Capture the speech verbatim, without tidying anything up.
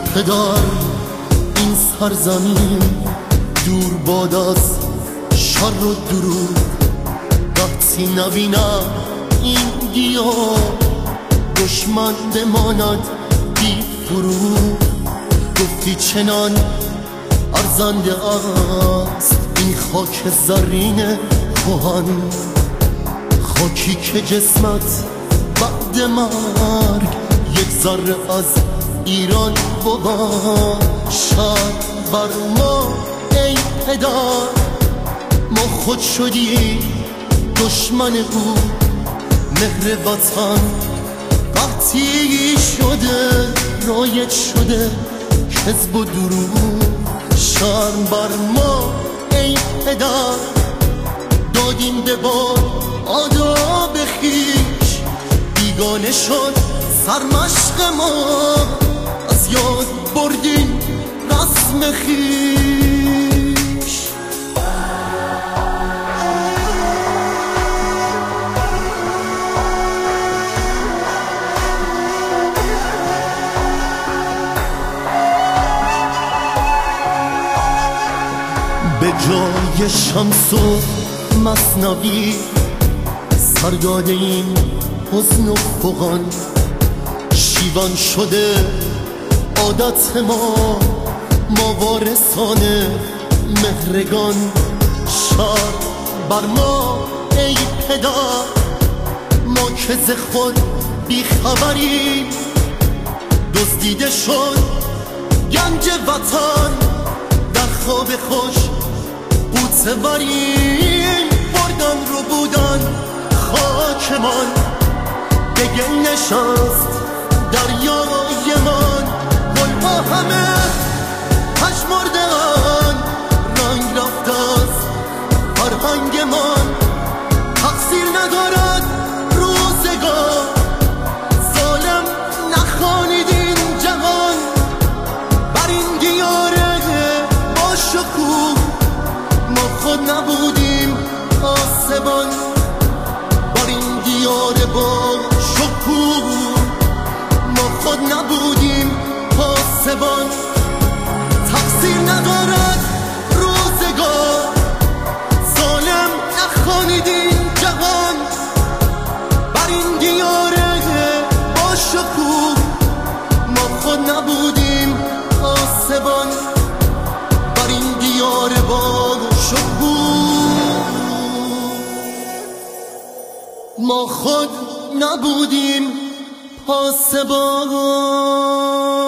پدر این سرزمین دور باد از شر و دروغ. وقتی نبینم این گیاه دشمن بماند بی فروغ. گفتی چنان ارزنده است این خاک زرین کهن، خاکی که جسمت بعد مرگ یک ذره از ایران بود. شب بر ما ای پدر، ما خود شدیم دشمن او. مهر وطن وقتی شده رایج شده کذب و دروغ. شرم بر ما ای پدر، دادیم به باد آداب خویش. بیگانه شد سرمشق ما، از یاد بردیم رسم خویش. به جای شمس و مثنوی سر داده این حزن و فغان. شیون شده عادت ما، ما وارثان مهرگان. شر بر ما ای پدر، ما که ز خود بیخبریم. دزدیده شد گنج وطن، در خواب خوش قوتوریم. بردن رو بودن خاکمان، به گل نشست دریای من. گلها همه پژمرده‌اند، رنگ رفته از فرهنگ من. تقصیر ندارد روزگار، ظالم نخوانید این جهان. بر این دیار با شکوه ما خود نبودیم آسمان. بر این دیار با شکوه ما خود نبودیم پاسبان. تقصیر ندارد روزگار، ظالم نخوانید این جهان. بر این دیار با شکوه ما خود نبودیم پاسبان. بر این دیار با شکوه ما خود نبودیم پاسبان.